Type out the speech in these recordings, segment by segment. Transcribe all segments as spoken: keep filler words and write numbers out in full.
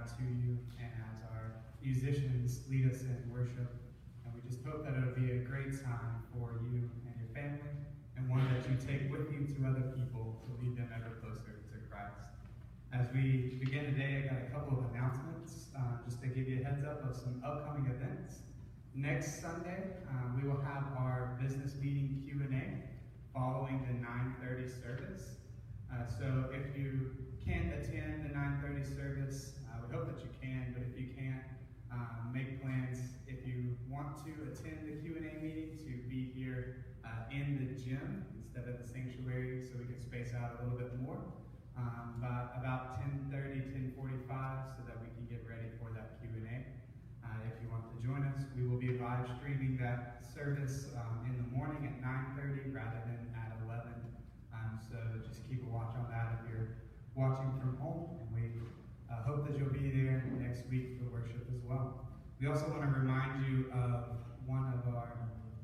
God to you, and as our musicians lead us in worship. And we just hope that it'll be a great time for you and your family, and one that you take with you to other people to lead them ever closer to Christ. As we begin today, I got a couple of announcements, uh, just to give you a heads up of some upcoming events. Next Sunday, uh, we will have our business meeting Q and A following the nine thirty service. Uh, so if you can't attend the nine thirty service, uh, we hope that you can, but if you can't, uh, make plans. If you want to attend the Q and A meeting, to be here uh, in the gym instead of the sanctuary, so we can space out a little bit more. Um, by about ten thirty, ten forty-five, so that we can get ready for that Q and A. Uh, if you want to join us, we will be live streaming that service um, in the morning at nine thirty rather than at eleven. Um, so just keep a watch on that if you're watching from home. And we uh, hope that you'll be there next week for worship as well. We also want to remind you of one of our,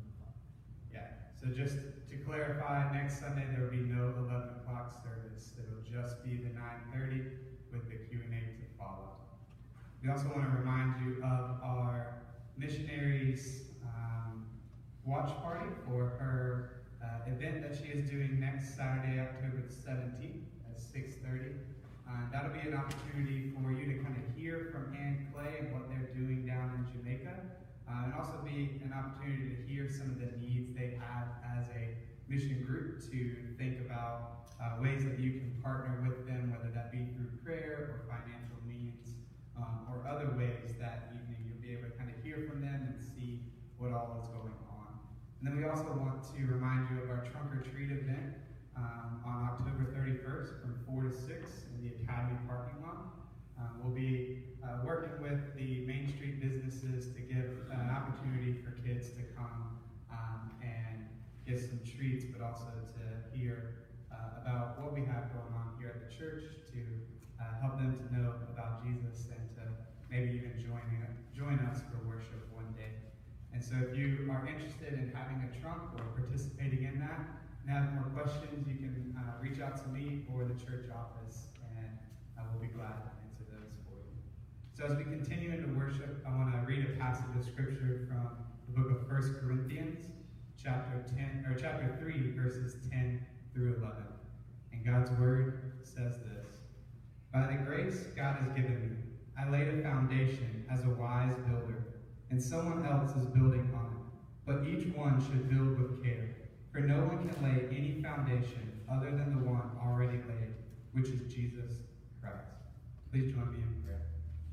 yeah, so just to clarify, next Sunday there will be no eleven o'clock service. It'll just be the nine thirty with the Q and A to follow. We also want to remind you of our missionaries um, watch party for her uh, event that she is doing next Saturday, October seventeenth at six thirty. Uh, that'll be an opportunity for you to kind of hear from Ann Clay and what they're doing down in Jamaica, uh, and also be an opportunity to hear some of the needs they have as a mission group, to think about uh, ways that you can partner with them, whether that be through prayer or financial means. Um, or other ways that evening you'll be able to kind of hear from them and see what all is going on. And then we also want to remind you of our Trunk or Treat event um, on October thirty-first from four to six in the Academy parking lot. Um, we'll be uh, working with the Main Street businesses to give an opportunity for kids to come um, and get some treats, but also to hear uh, about what we have going on here at the church, to Uh, help them to know about Jesus, and to maybe even join, join us for worship one day. And so if you are interested in having a trunk or participating in that and have more questions, you can uh, reach out to me or the church office, and I will be glad to answer those for you. So as we continue into worship, I want to read a passage of scripture from the book of First Corinthians, chapter ten, or chapter three, verses ten through eleven. And God's word says this: "By the grace God has given me, I laid a foundation as a wise builder, and someone else is building on it. But each one should build with care, for no one can lay any foundation other than the one already laid, which is Jesus Christ." Please join me in prayer.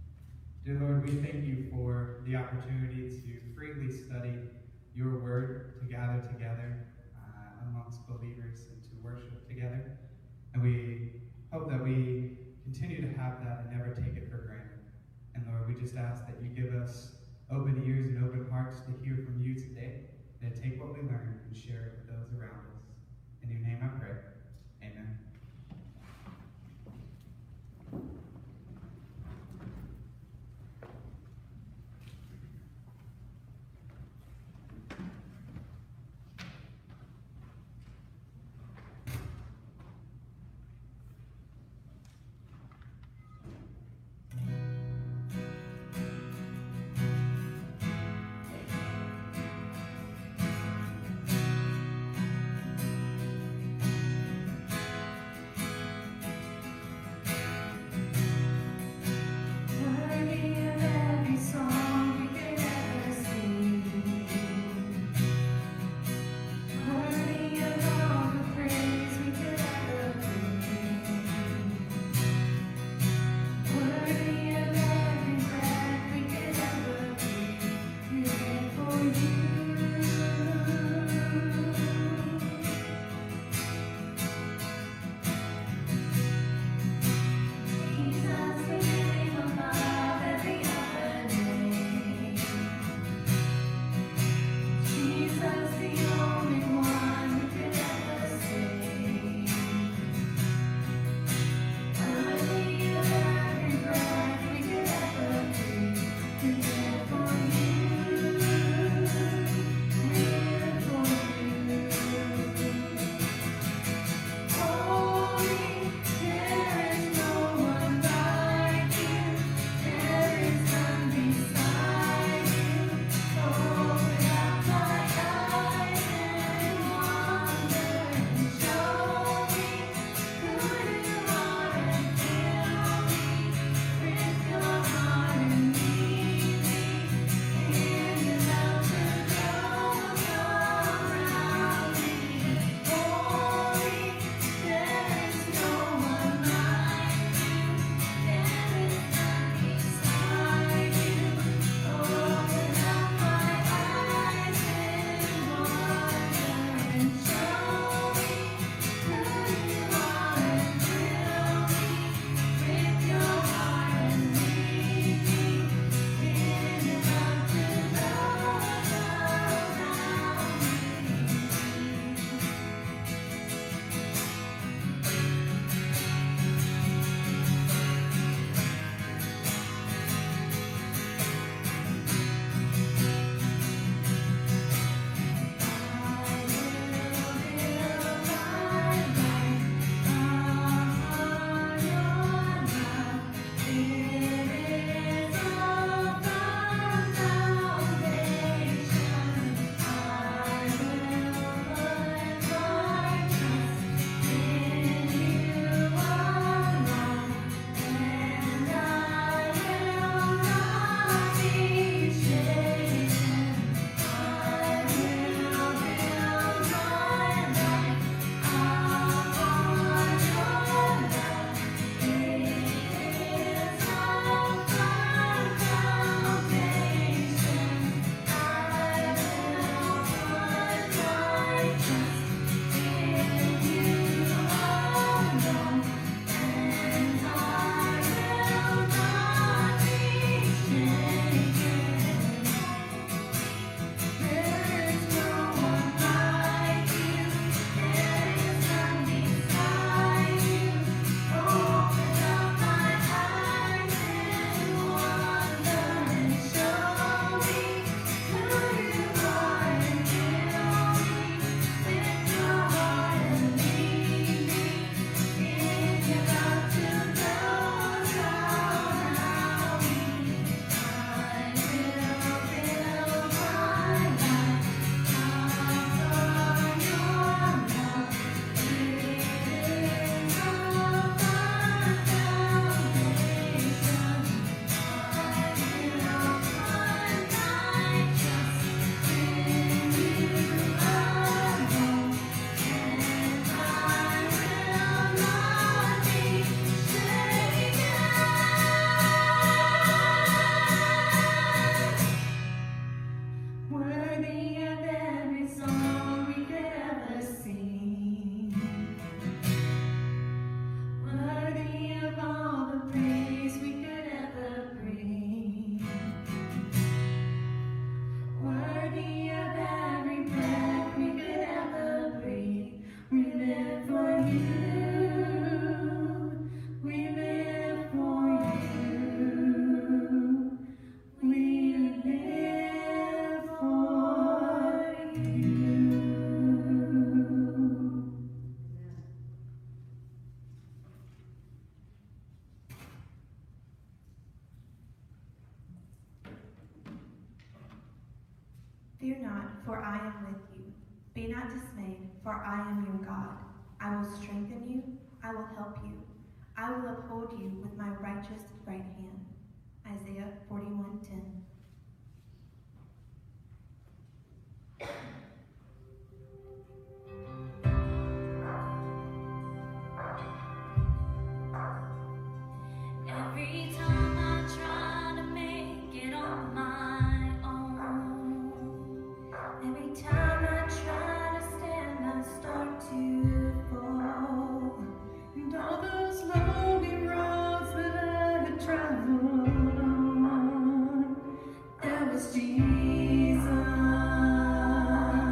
Dear Lord, we thank you for the opportunity to freely study your word, to gather together uh, amongst believers and to worship together. And we hope that we continue to have that and never take it for granted. And Lord, we just ask that you give us open ears and open hearts to hear from you today, and to take what we learn and share it with those around us. In your name I pray. Amen. live for you. We live for you. We live for you. Fear not, for I am with you. Be not dismayed, for I am your God. I will strengthen you, I will help you. I will uphold you with my righteous right hand. Isaiah forty-one ten. Every time I try to make it on my own, every time I try to stand, I start to fall. And all those lonely roads that I had traveled on, there was Jesus.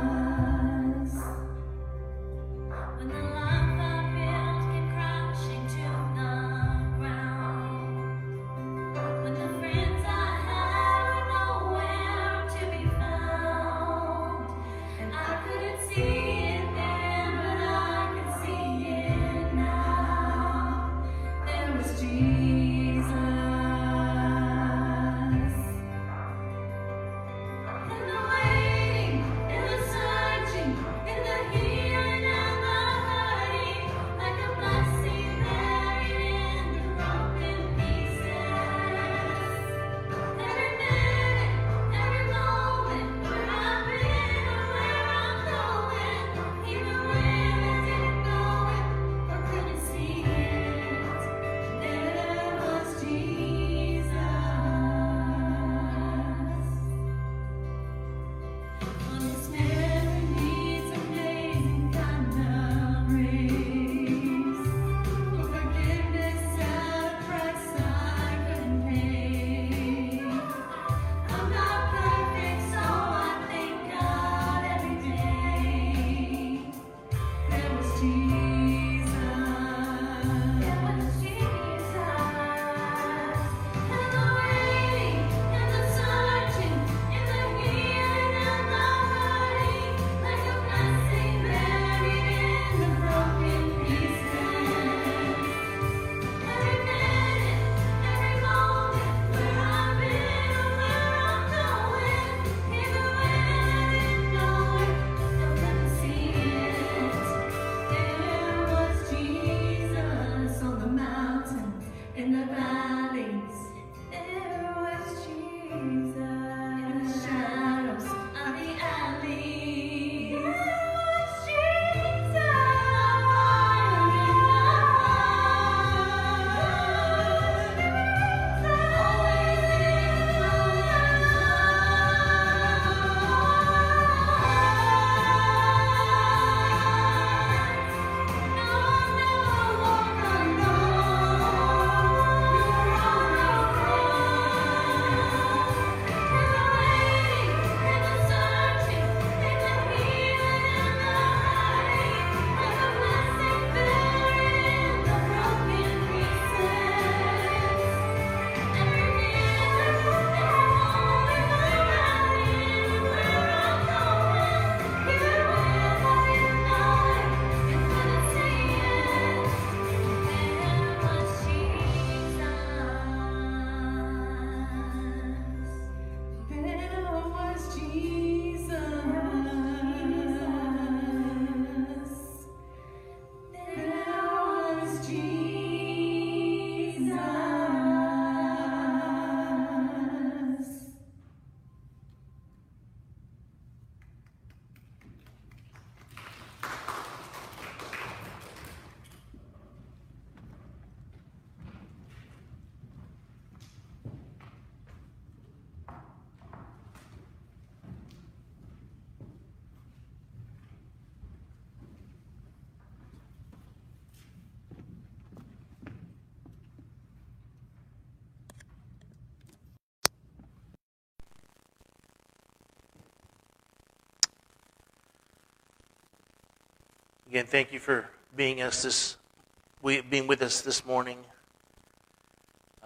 Again, thank you for being us this, we, being with us this morning. Um,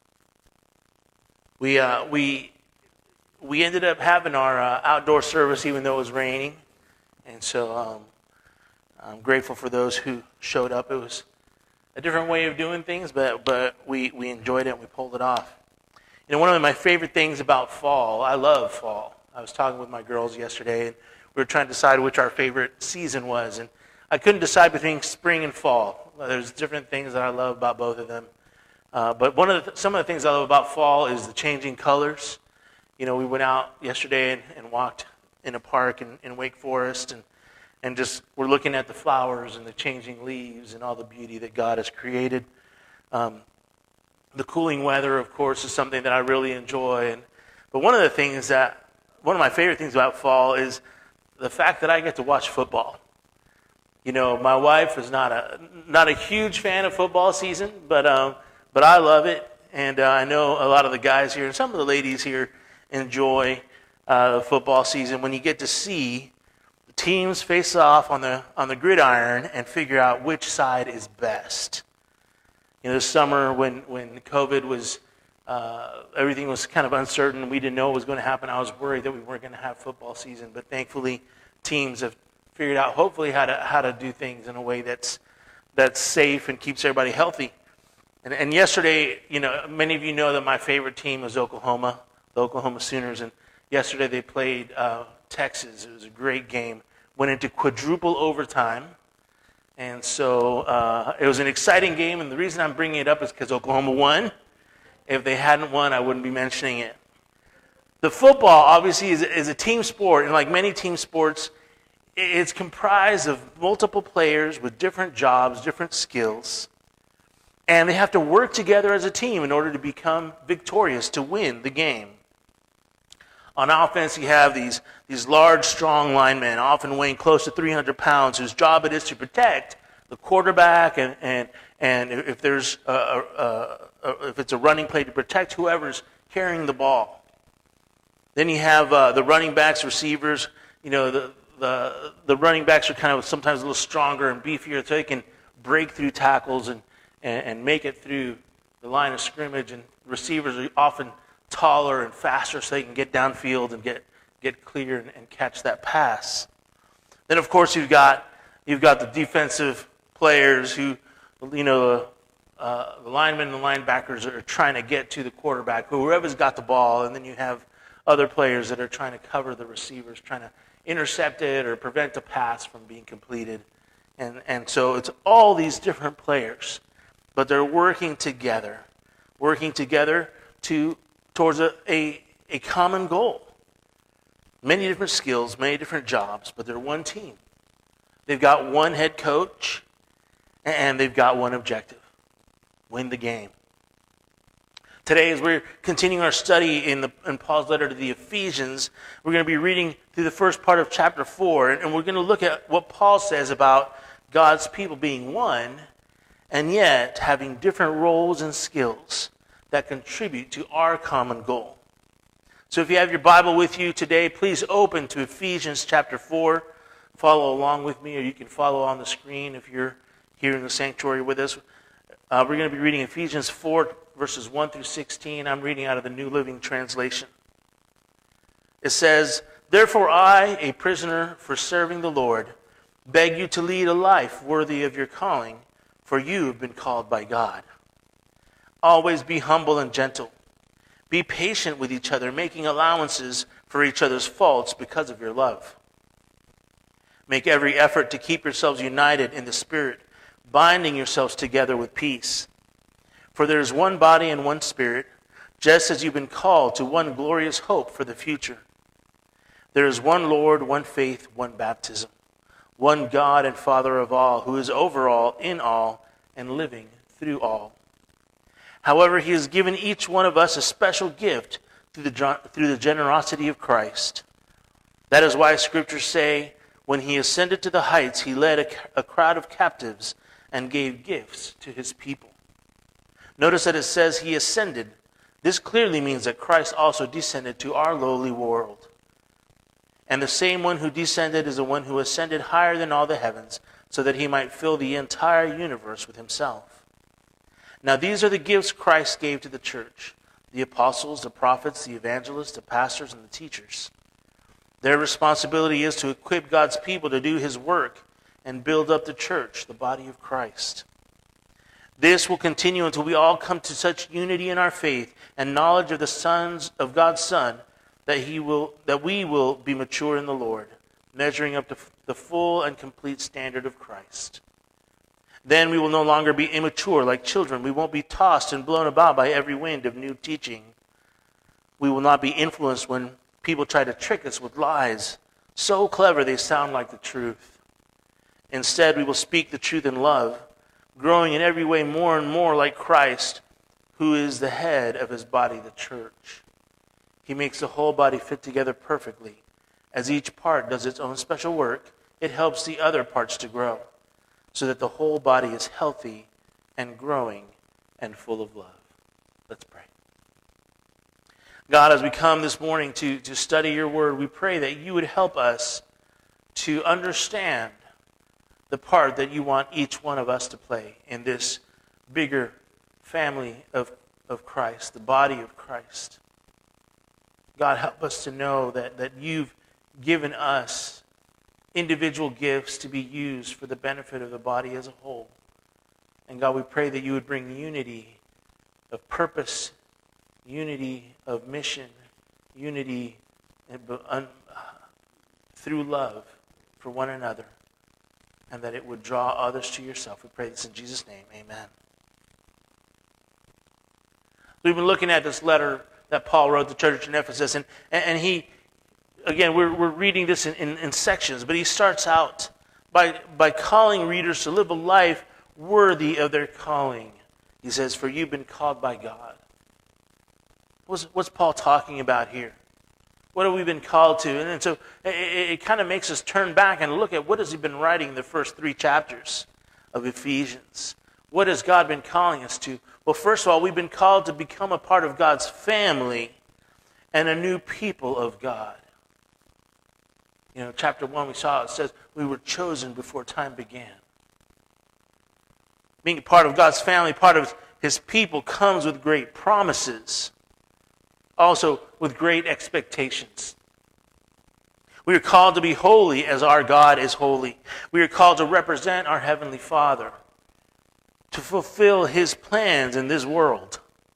we uh, we we ended up having our uh, outdoor service even though it was raining, and so um, I'm grateful for those who showed up. It was a different way of doing things, but but we we enjoyed it and we pulled it off. You know, one of my favorite things about fall, I love fall. I was talking with my girls yesterday, and we were trying to decide which our favorite season was, and I couldn't decide between spring and fall. There's different things that I love about both of them. Uh, but one of the, some of the things I love about fall is the changing colors. You know, we went out yesterday and, and walked in a park in, in Wake Forest, and, and just we're looking at the flowers and the changing leaves and all the beauty that God has created. Um, the cooling weather, of course, is something that I really enjoy. And, but one of the things that, one of my favorite things about fall is the fact that I get to watch football. You know, my wife is not a not a huge fan of football season, but um, but I love it, and uh, I know a lot of the guys here and some of the ladies here enjoy uh, the football season when you get to see the teams face off on the on the gridiron and figure out which side is best. You know, this summer when when COVID was uh, everything was kind of uncertain, we didn't know what was going to happen. I was worried that we weren't going to have football season, but thankfully, teams have figured out hopefully how to how to do things in a way that's that's safe and keeps everybody healthy. And, and yesterday, you know, many of you know that my favorite team is Oklahoma, the Oklahoma Sooners. And yesterday they played uh, Texas. It was a great game. Went into quadruple overtime. And so uh, it was an exciting game. And the reason I'm bringing it up is because Oklahoma won. If they hadn't won, I wouldn't be mentioning it. The football, obviously, is, is a team sport. And like many team sports, it's comprised of multiple players with different jobs, different skills, and they have to work together as a team in order to become victorious, to win the game. On offense, you have these, these large, strong linemen, often weighing close to three hundred pounds, whose job it is to protect the quarterback, and, and, and if, there's a, a, a, if it's a running play, to protect whoever's carrying the ball. Then you have uh, the running backs, receivers, you know, the The, the running backs are kind of sometimes a little stronger and beefier, so they can break through tackles and, and, and make it through the line of scrimmage. And receivers are often taller and faster, so they can get downfield and get, get clear and, and catch that pass. Then, of course, you've got you've got the defensive players who, you know, uh, the linemen and the linebackers are trying to get to the quarterback, whoever's got the ball, and then you have other players that are trying to cover the receivers, trying to intercept it or prevent a pass from being completed. And and so it's all these different players, but they're working together, working together to towards a, a, a common goal. Many different skills, many different jobs, but they're one team. They've got one head coach, and they've got one objective: win the game. Today, as we're continuing our study in, the, in Paul's letter to the Ephesians, we're going to be reading through the first part of chapter four, and we're going to look at what Paul says about God's people being one, and yet having different roles and skills that contribute to our common goal. So if you have your Bible with you today, please open to Ephesians chapter four. Follow along with me, or you can follow on the screen if you're here in the sanctuary with us. Uh, we're going to be reading Ephesians four, verses one through sixteen. I'm reading out of the New Living Translation. It says, "Therefore I, a prisoner for serving the Lord, beg you to lead a life worthy of your calling, for you have been called by God. Always be humble and gentle. Be patient with each other, making allowances for each other's faults because of your love. Make every effort to keep yourselves united in the Spirit, binding yourselves together with peace. For there is one body and one Spirit, just as you've been called to one glorious hope for the future. There is one Lord, one faith, one baptism, one God and Father of all, who is over all, in all, and living through all. However, he has given each one of us a special gift through the, through the generosity of Christ. That is why scriptures say, when he ascended to the heights, he led a, a crowd of captives and gave gifts to his people. Notice that it says he ascended. This clearly means that Christ also descended to our lowly world. And the same one who descended is the one who ascended higher than all the heavens, so that he might fill the entire universe with himself. Now these are the gifts Christ gave to the church: the apostles, the prophets, the evangelists, the pastors, and the teachers. Their responsibility is to equip God's people to do his work and build up the church, the body of Christ. This will continue until we all come to such unity in our faith and knowledge of the sons of God's Son that he will that we will be mature in the Lord, measuring up to the full and complete standard of Christ. Then we will no longer be immature like children. We won't be tossed and blown about by every wind of new teaching. We will not be influenced when people try to trick us with lies, so clever they sound like the truth. Instead, we will speak the truth in love, growing in every way more and more like Christ, who is the head of his body, the church. He makes the whole body fit together perfectly. As each part does its own special work, it helps the other parts to grow, so that the whole body is healthy and growing and full of love. Let's pray. God, as we come this morning to, to study your word, we pray that you would help us to understand the part that you want each one of us to play in this bigger family of, of Christ, the body of Christ. God, help us to know that, that you've given us individual gifts to be used for the benefit of the body as a whole. And God, we pray that you would bring unity of purpose, unity of mission, unity through love for one another, and that it would draw others to yourself. We pray this in Jesus' name. Amen. We've been looking at this letter that Paul wrote to the church in Ephesus, and, and he, again, we're, we're reading this in, in, in sections, but he starts out by, by calling readers to live a life worthy of their calling. He says, for you've been called by God. What's, what's Paul talking about here? What have we been called to? And, and so it, it, it kind of makes us turn back and look at what has he been writing in the first three chapters of Ephesians. What has God been calling us to? Well, first of all, we've been called to become a part of God's family and a new people of God. You know, chapter one, we saw it says, we were chosen before time began. Being a part of God's family, part of his people, comes with great promises. Also with great expectations. We are called to be holy as our God is holy. We are called to represent our Heavenly Father, to fulfill his plans in this world.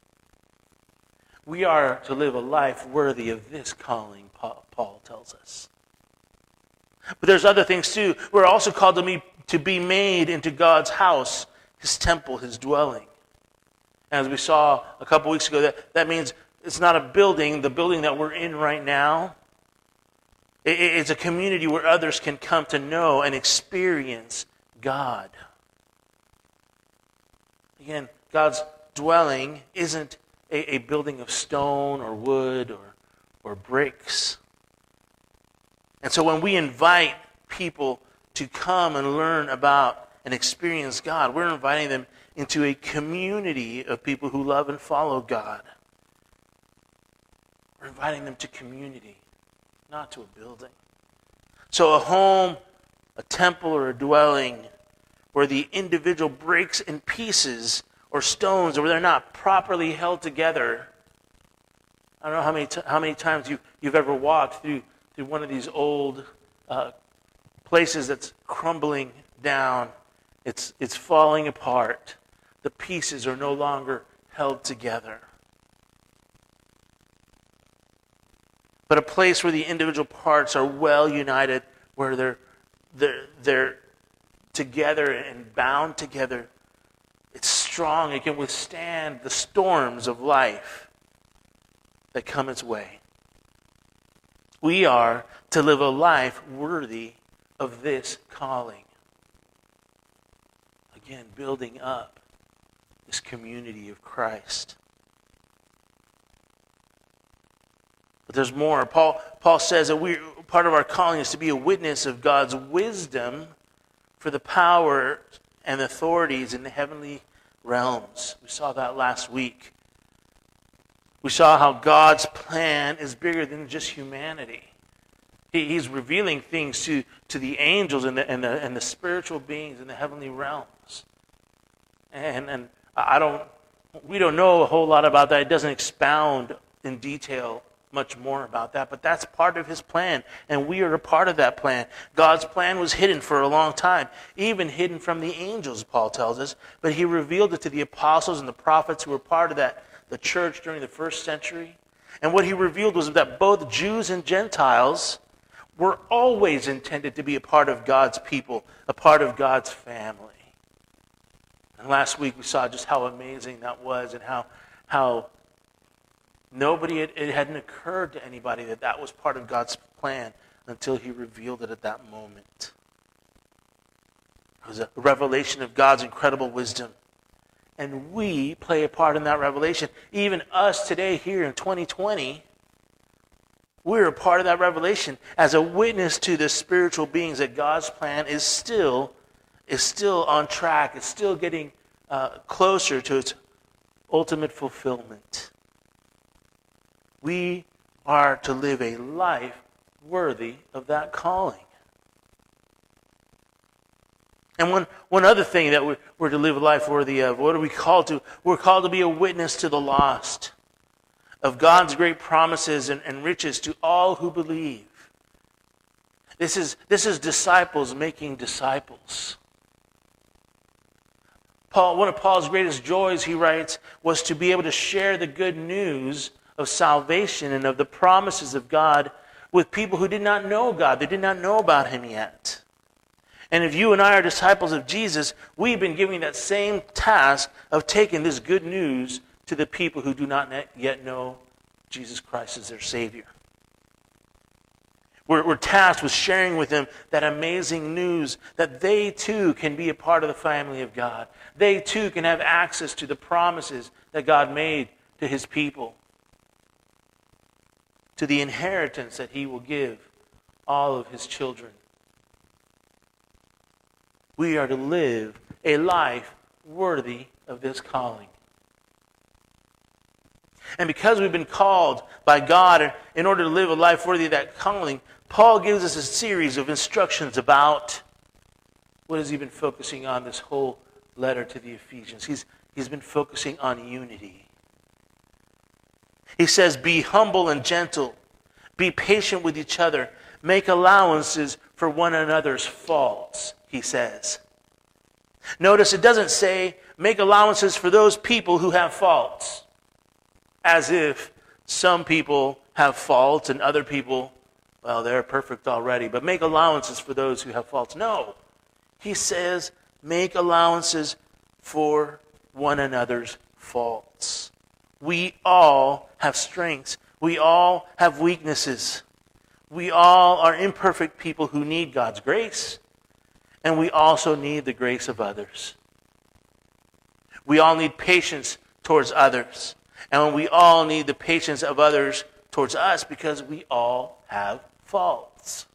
We are to live a life worthy of this calling, Paul tells us. But there's other things too. We're also called to be, to be made into God's house, his temple, his dwelling. As we saw a couple weeks ago, that, that means it's not a building, the building that we're in right now. It, it's a community where others can come to know and experience God. Again, God's dwelling isn't a, a building of stone or wood or, or bricks. And so when we invite people to come and learn about and experience God, we're inviting them into a community of people who love and follow God. We're inviting them to community, not to a building. So a home, a temple, or a dwelling where the individual breaks in pieces or stones, or where they're not properly held together. I don't know how many t- how many times you, you've ever walked through, through one of these old uh, places that's crumbling down. It's, it's falling apart. The pieces are no longer held together. But a place where the individual parts are well united, where they're, they're, they're together and bound together. It's strong. It can withstand the storms of life that come its way. We are to live a life worthy of this calling. Again, building up this community of Christ. But there's more. Paul, Paul says that we part of our calling is to be a witness of God's wisdom for the power and authorities in the heavenly realms. We saw that last week. We saw how God's plan is bigger than just humanity. He, he's revealing things to, to the angels and the, and, the, and the spiritual beings in the heavenly realms. And, and I don't, we don't know a whole lot about that. It doesn't expound in detail much more about that, but that's part of his plan, and we are a part of that plan. God's plan was hidden for a long time, even hidden from the angels, Paul tells us, but he revealed it to the apostles and the prophets who were part of that, the church during the first century. And what he revealed was that both Jews and Gentiles were always intended to be a part of God's people, a part of God's family. And last week we saw just how amazing that was, and how how nobody, had, it hadn't occurred to anybody that that was part of God's plan until he revealed it at that moment. It was a revelation of God's incredible wisdom. And we play a part in that revelation. Even us today here in twenty twenty, we're a part of that revelation as a witness to the spiritual beings that God's plan is still, is still on track. It's still getting uh, closer to its ultimate fulfillment. We are to live a life worthy of that calling. And one, one other thing that we're, we're to live a life worthy of, what are we called to? We're called to be a witness to the lost, of God's great promises and, and riches to all who believe. This is, this is disciples making disciples. Paul, one of Paul's greatest joys, he writes, was to be able to share the good news of salvation and of the promises of God with people who did not know God. They did not know about him yet. And if you and I are disciples of Jesus, we've been given that same task of taking this good news to the people who do not yet know Jesus Christ as their Savior. We're, we're tasked with sharing with them that amazing news that they too can be a part of the family of God. They too can have access to the promises that God made to his people, to the inheritance that he will give all of his children. We are to live a life worthy of this calling. And because we've been called by God in order to live a life worthy of that calling, Paul gives us a series of instructions about what has he been focusing on this whole letter to the Ephesians. He's, he's been focusing on unity. He says, be humble and gentle. Be patient with each other. Make allowances for one another's faults, he says. Notice it doesn't say, make allowances for those people who have faults. As if some people have faults and other people, well, they're perfect already. But make allowances for those who have faults. No. He says, make allowances for one another's faults. We all have strengths. We all have weaknesses. We all are imperfect people who need God's grace. And we also need the grace of others. We all need patience towards others. And we all need the patience of others towards us because we all have faults.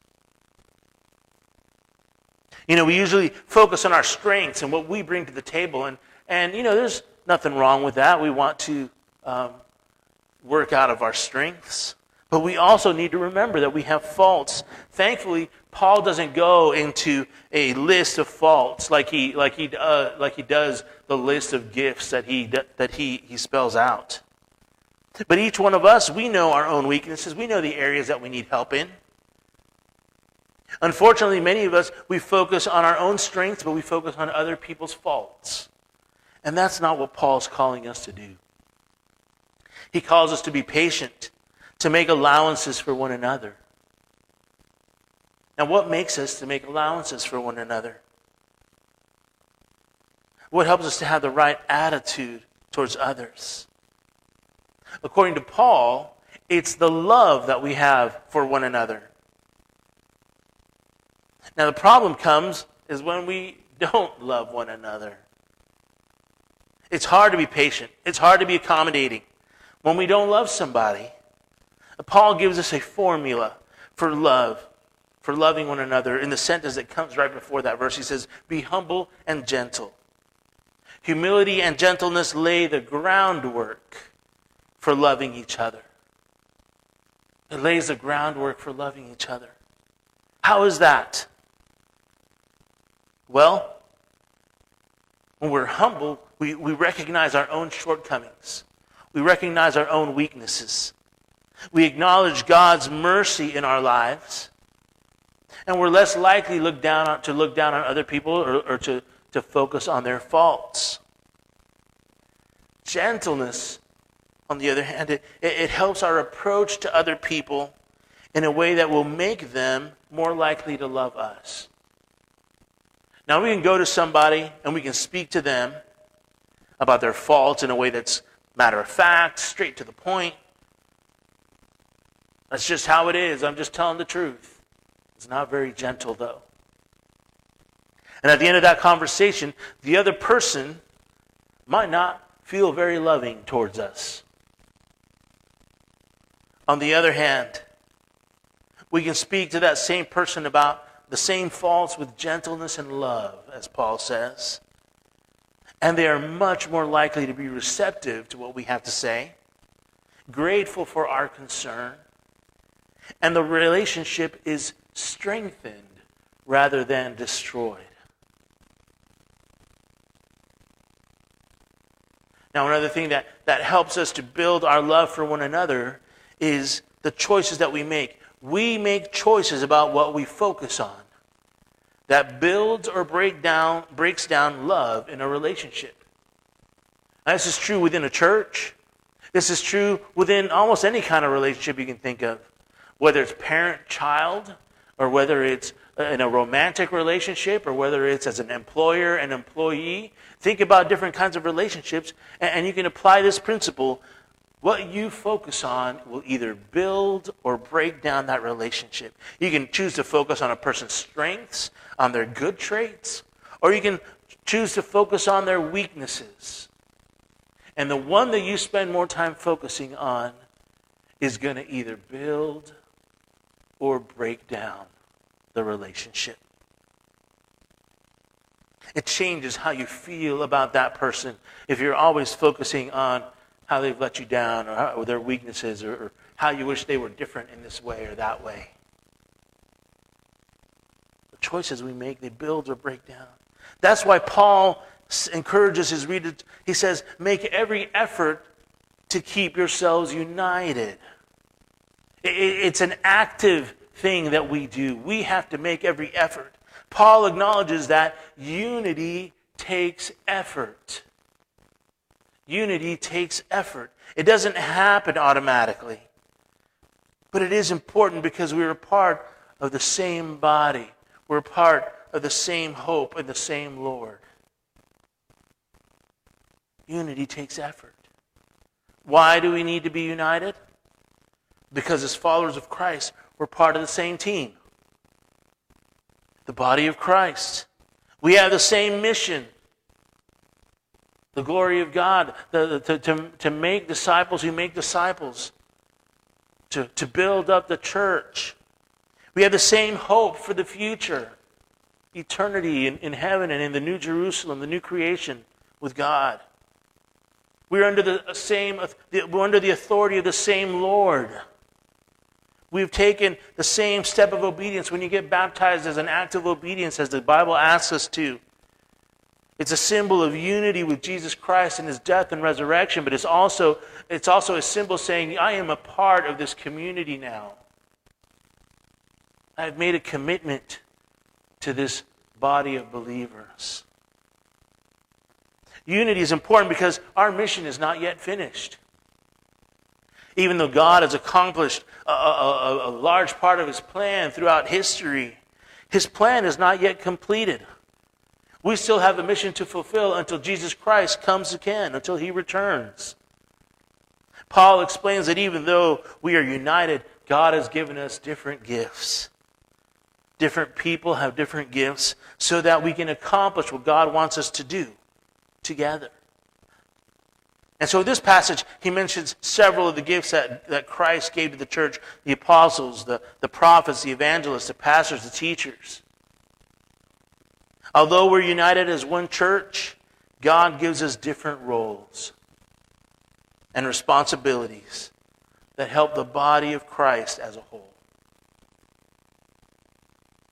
You know, we usually focus on our strengths and what we bring to the table. And, and you know, there's nothing wrong with that. We want to um, work out of our strengths. But we also need to remember that we have faults. Thankfully, Paul doesn't go into a list of faults like he like he uh, like he does the list of gifts that he that he he spells out. But each one of us, we know our own weaknesses. We know the areas that we need help in. Unfortunately, many of us, we focus on our own strengths, but we focus on other people's faults. And that's not what Paul's calling us to do. He calls us to be patient, to make allowances for one another. Now, what makes us to make allowances for one another? What helps us to have the right attitude towards others? According to Paul, it's the love that we have for one another. Now, the problem comes is when we don't love one another. It's hard to be patient. It's hard to be accommodating when we don't love somebody. Paul gives us a formula for love, for loving one another. In the sentence that comes right before that verse, he says, be humble and gentle. Humility and gentleness lay the groundwork for loving each other. It lays the groundwork for loving each other. How is that? Well, when we're humble, we, we recognize our own shortcomings. We recognize our own weaknesses. We acknowledge God's mercy in our lives. And we're less likely look down on, to look down on other people or, or to, to focus on their faults. Gentleness, on the other hand, it, it helps our approach to other people in a way that will make them more likely to love us. Now, we can go to somebody and we can speak to them about their faults in a way that's matter of fact, straight to the point. That's just how it is. I'm just telling the truth. It's not very gentle, though. And at the end of that conversation, the other person might not feel very loving towards us. On the other hand, we can speak to that same person about the same faults with gentleness and love, as Paul says. And they are much more likely to be receptive to what we have to say, grateful for our concern, and the relationship is strengthened rather than destroyed. Now, another thing that, that helps us to build our love for one another is the choices that we make. We make choices about what we focus on that builds or break down, breaks down love in a relationship. Now, this is true within a church. This is true within almost any kind of relationship you can think of, whether it's parent-child or whether it's in a romantic relationship or whether it's as an employer and employee. Think about different kinds of relationships, and you can apply this principle. What you focus on will either build or break down that relationship. You can choose to focus on a person's strengths, on their good traits, or you can choose to focus on their weaknesses. And the one that you spend more time focusing on is going to either build or break down the relationship. It changes how you feel about that person if you're always focusing on how they've let you down or, how, or their weaknesses or, or how you wish they were different in this way or that way. The choices we make, they build or break down. That's why Paul encourages his readers. He says, make every effort to keep yourselves united. It's an active thing that we do. We have to make every effort. Paul acknowledges that unity takes effort. Unity takes effort. It doesn't happen automatically. But it is important because we're a part of the same body. We're a part of the same hope and the same Lord. Unity takes effort. Why do we need to be united? Because as followers of Christ, we're part of the same team. The body of Christ. We have the same mission. The glory of God. The, the, to, to, to make disciples who make disciples. To, to build up the church. We have the same hope for the future. Eternity in, in heaven and in the New Jerusalem, the new creation with God. We're under the same, we're under the authority of the same Lord. We've taken the same step of obedience when you get baptized as an act of obedience, as the Bible asks us to. It's a symbol of unity with Jesus Christ and his death and resurrection, but it's also, it's also a symbol saying, I am a part of this community now. I've made a commitment to this body of believers. Unity is important because our mission is not yet finished. Even though God has accomplished a, a, a large part of his plan throughout history, his plan is not yet completed. We still have a mission to fulfill until Jesus Christ comes again, until he returns. Paul explains that even though we are united, God has given us different gifts. Different people have different gifts so that we can accomplish what God wants us to do together. And so in this passage, he mentions several of the gifts that, that Christ gave to the church, the apostles, the, the prophets, the evangelists, the pastors, the teachers. Although we're united as one church, God gives us different roles and responsibilities that help the body of Christ as a whole.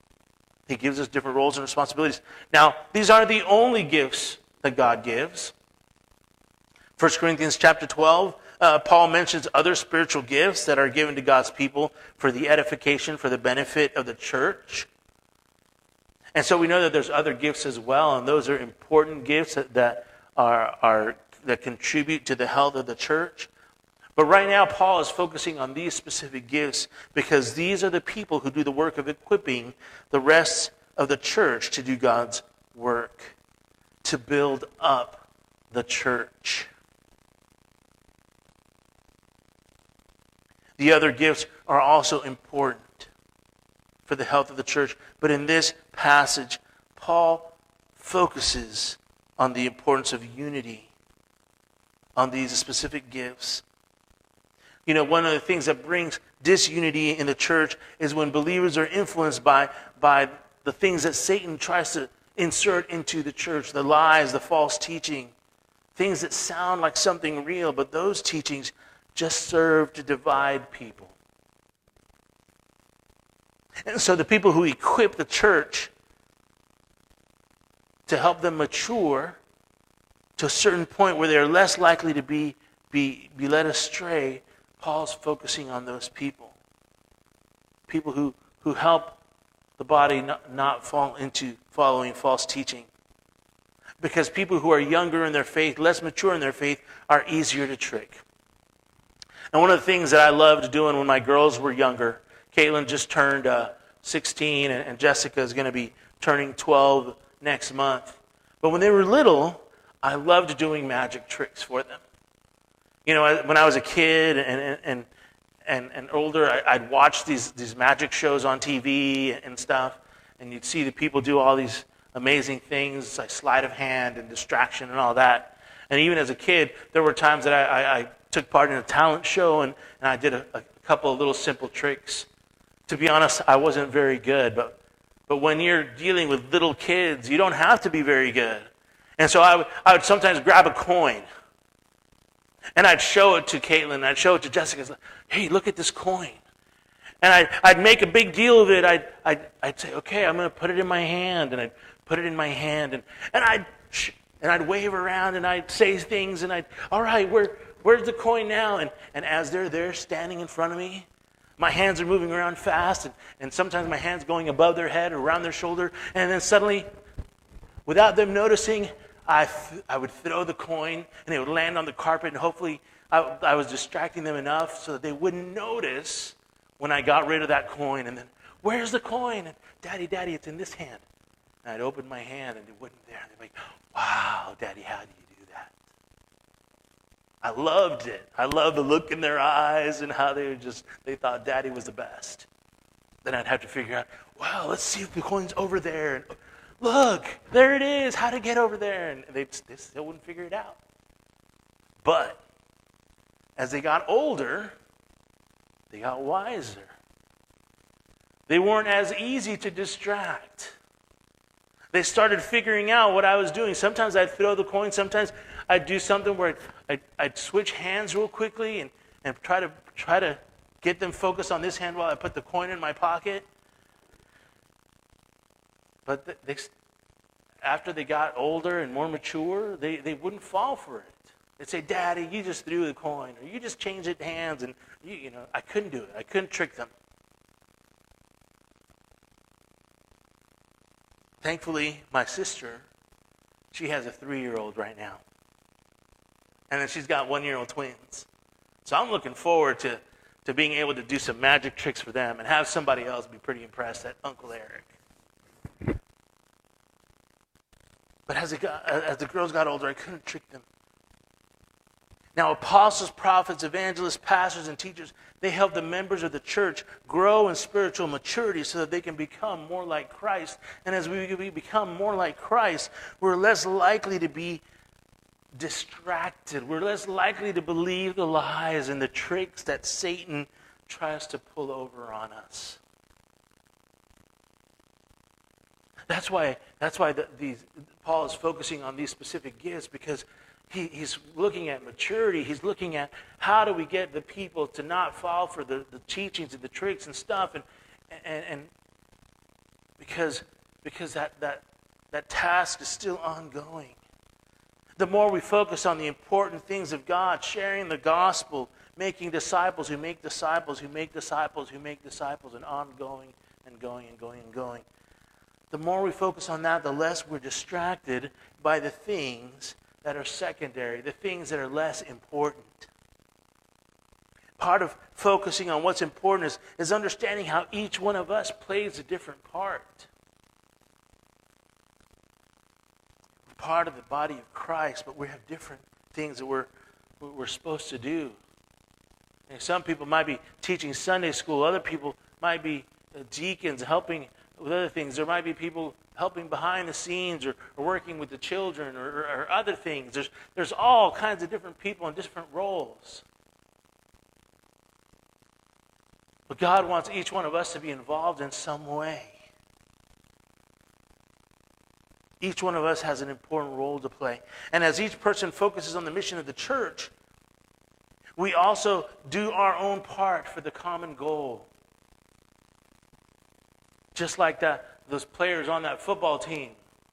He gives us different roles and responsibilities. Now, these aren't the only gifts that God gives. First Corinthians chapter twelve, uh, Paul mentions other spiritual gifts that are given to God's people for the edification, for the benefit of the church. And so we know that there's other gifts as well, and those are important gifts that, that are, are that contribute to the health of the church. But right now, Paul is focusing on these specific gifts because these are the people who do the work of equipping the rest of the church to do God's work, to build up the church. The other gifts are also important for the health of the church. But in this passage, Paul focuses on the importance of unity, on these specific gifts. You know, one of the things that brings disunity in the church is when believers are influenced by, by the things that Satan tries to insert into the church, the lies, the false teaching, things that sound like something real, but those teachings just serve to divide people. And so the people who equip the church to help them mature to a certain point where they're less likely to be, be, be led astray, Paul's focusing on those people. People who, who help the body not, not fall into following false teaching. Because people who are younger in their faith, less mature in their faith, are easier to trick. And one of the things that I loved doing when my girls were younger, Caitlin just turned uh, sixteen, and, and Jessica is going to be turning twelve next month. But when they were little, I loved doing magic tricks for them. You know, when I was a kid and and and, and older, I, I'd watch these, these magic shows on T V and stuff, and you'd see the people do all these amazing things, like sleight of hand and distraction and all that. And even as a kid, there were times that I, I, I took part in a talent show, and, and I did a, a couple of little simple tricks. To be honest, I wasn't very good, but but when you're dealing with little kids, you don't have to be very good. And so I would, I would sometimes grab a coin, and I'd show it to Caitlin, I'd show it to Jessica. Hey, look at this coin. And I'd, I'd make a big deal of it. I'd, I'd, I'd say, okay, I'm going to put it in my hand. And I'd put it in my hand. And, and, I'd, and I'd wave around, and I'd say things. And I'd, all right, where, where's the coin now? And, and as they're there standing in front of me, my hands are moving around fast. And, and sometimes my hand's going above their head or around their shoulder. And then suddenly, without them noticing, I, th- I would throw the coin, and it would land on the carpet, and hopefully I, I was distracting them enough so that they wouldn't notice when I got rid of that coin. And then, where's the coin? And, Daddy, Daddy, it's in this hand. And I'd open my hand, and it wasn't there. And they'd be like, wow, Daddy, how do you do that? I loved it. I loved the look in their eyes and how they were just, they thought Daddy was the best. Then I'd have to figure out, well, let's see if the coin's over there. And, look, there it is. How to get over there? And they, they still wouldn't figure it out. But as they got older, they got wiser. They weren't as easy to distract. They started figuring out what I was doing. Sometimes I'd throw the coin. Sometimes I'd do something where I'd, I'd, I'd switch hands real quickly and, and try to try to get them focused on this hand while I put the coin in my pocket. But they, after they got older and more mature, they, they wouldn't fall for it. They'd say, Daddy, you just threw the coin, or you just changed it hands, and you, you know, I couldn't do it. I couldn't trick them. Thankfully, my sister, she has a three-year-old right now. And then she's got one-year-old twins. So I'm looking forward to, to being able to do some magic tricks for them and have somebody else be pretty impressed at Uncle Eric. But as, it got, as the girls got older, I couldn't trick them. Now, apostles, prophets, evangelists, pastors, and teachers, they help the members of the church grow in spiritual maturity so that they can become more like Christ. And as we, we become more like Christ, we're less likely to be distracted. We're less likely to believe the lies and the tricks that Satan tries to pull over on us. That's why, that's why the, these, Paul is focusing on these specific gifts, because he, he's looking at maturity. He's looking at how do we get the people to not fall for the, the teachings and the tricks and stuff. And, and, and because because that, that, that task is still ongoing. The more we focus on the important things of God, sharing the gospel, making disciples who make disciples, who make disciples, who make disciples, and ongoing and going and going and going. The more we focus on that, the less we're distracted by the things that are secondary, the things that are less important. Part of focusing on what's important is, is understanding how each one of us plays a different part. We're part of the body of Christ, but we have different things that we're, we're supposed to do. And some people might be teaching Sunday school. Other people might be deacons helping with other things. There might be people helping behind the scenes or, or working with the children or, or, or other things. There's, there's all kinds of different people in different roles. But God wants each one of us to be involved in some way. Each one of us has an important role to play. And as each person focuses on the mission of the church, we also do our own part for the common goal. Just like that, those players on that football team.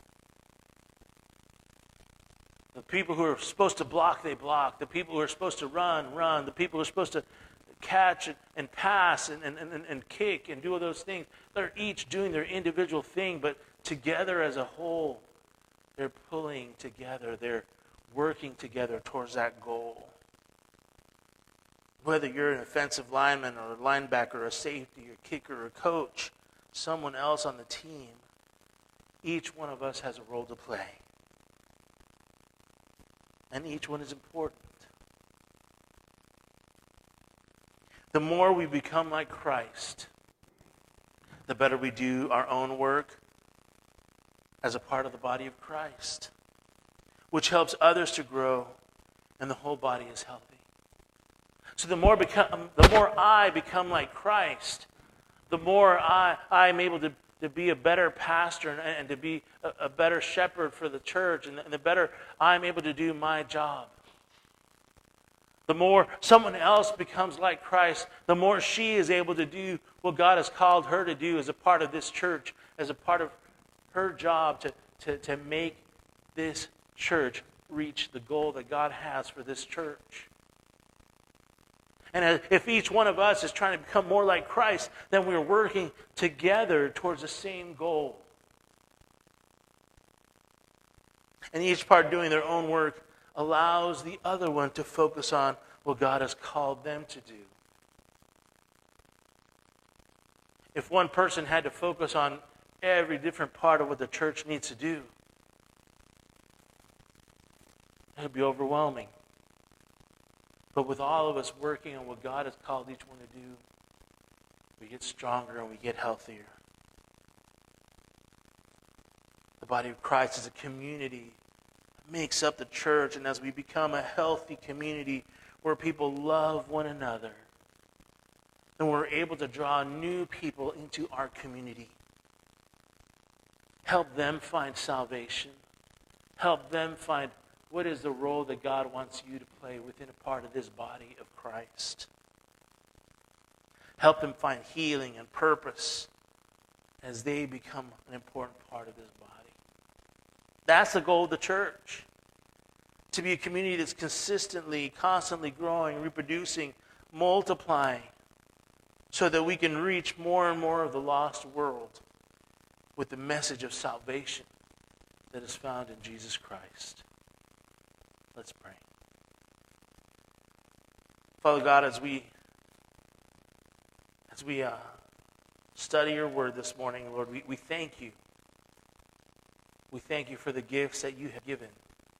The people who are supposed to block, they block. The people who are supposed to run, run. The people who are supposed to catch and pass and, and, and, and kick and do all those things. They're each doing their individual thing, but together as a whole, they're pulling together. They're working together towards that goal. Whether you're an offensive lineman or a linebacker or a safety or kicker or coach, someone else on the team, each one of us has a role to play. And each one is important. The more we become like Christ, the better we do our own work as a part of the body of Christ, which helps others to grow, and the whole body is healthy. So the more become, the more I become like Christ, the more I, I'm able to, to be a better pastor and, and to be a, a better shepherd for the church, and the, and the better I'm able to do my job. The more someone else becomes like Christ, the more she is able to do what God has called her to do as a part of this church, as a part of her job to, to, to make this church reach the goal that God has for this church. And if each one of us is trying to become more like Christ, then we're working together towards the same goal. And each part doing their own work allows the other one to focus on what God has called them to do. If one person had to focus on every different part of what the church needs to do, it would be overwhelming. But with all of us working on what God has called each one to do, we get stronger and we get healthier. The body of Christ is a community that makes up the church, and as we become a healthy community where people love one another, then we're able to draw new people into our community. Help them find salvation. Help them find what is the role that God wants you to play within a part of this body of Christ. Help them find healing and purpose as they become an important part of this body. That's the goal of the church. To be a community that's consistently, constantly growing, reproducing, multiplying, so that we can reach more and more of the lost world with the message of salvation that is found in Jesus Christ. Let's pray. Father God, as we as we uh, study your word this morning, Lord, we, we thank you. We thank you for the gifts that you have given,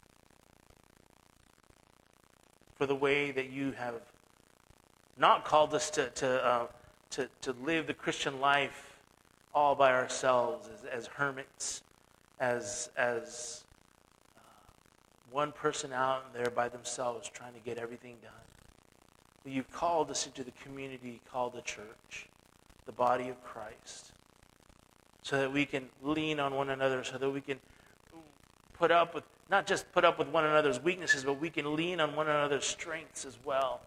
for the way that you have not called us to to uh, to, to live the Christian life all by ourselves as, as hermits, as as one person out there by themselves trying to get everything done. But you've called us into the community called the church, the body of Christ, so that we can lean on one another, so that we can put up with, not just put up with one another's weaknesses, but we can lean on one another's strengths as well,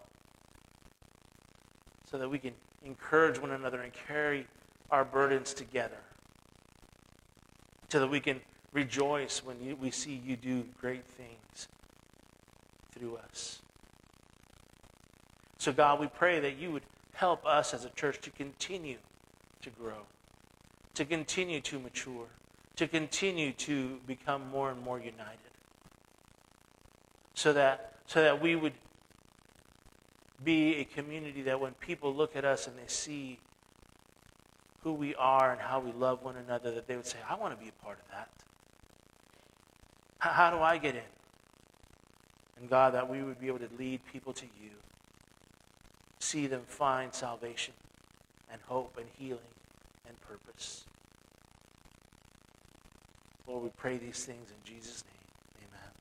so that we can encourage one another and carry our burdens together. so that we can rejoice when you, we see you do great things through us. So God, we pray that you would help us as a church to continue to grow, to continue to mature, to continue to become more and more united, so that, so that we would be a community that when people look at us and they see who we are and how we love one another, that they would say, I want to be a part of that. How, how do I get in? And God, that we would be able to lead people to you, see them find salvation and hope and healing and purpose. Lord, we pray these things in Jesus' name. Amen.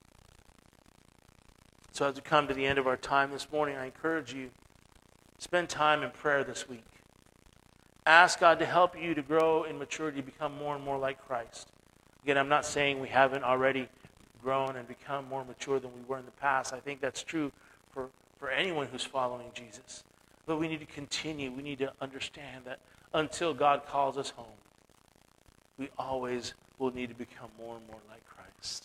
So as we come to the end of our time this morning, I encourage you to spend time in prayer this week. Ask God to help you to grow in maturity, become more and more like Christ. Again, I'm not saying we haven't already grown and become more mature than we were in the past. I think that's true for, for anyone who's following Jesus. But we need to continue. We need to understand that until God calls us home, we always will need to become more and more like Christ.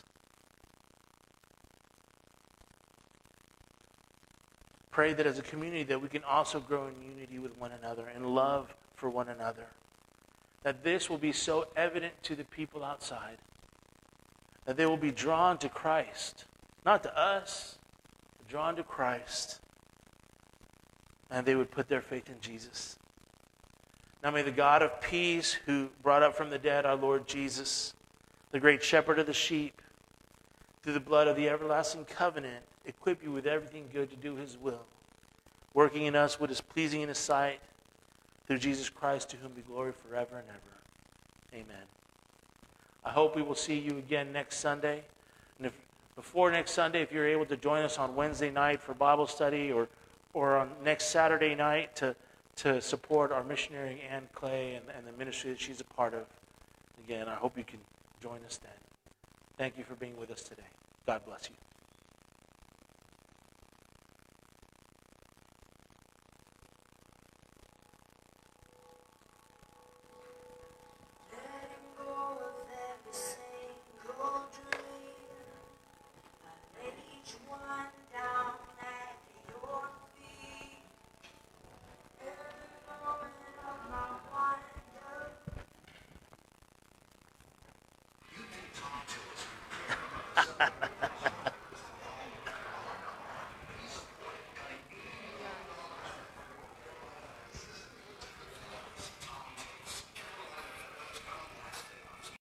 Pray that as a community that we can also grow in unity with one another and love for one another. That this will be so evident to the people outside that they will be drawn to Christ, not to us, but drawn to Christ, and they would put their faith in Jesus. Now may the God of peace, who brought up from the dead our Lord Jesus, the great shepherd of the sheep, through the blood of the everlasting covenant, equip you with everything good to do his will, working in us what is pleasing in his sight, through Jesus Christ, to whom be glory forever and ever. Amen. I hope we will see you again next Sunday. And if before next Sunday, if you're able to join us on Wednesday night for Bible study, or or on next Saturday night to, to support our missionary Ann Clay and, and the ministry that she's a part of, again, I hope you can join us then. Thank you for being with us today. God bless you.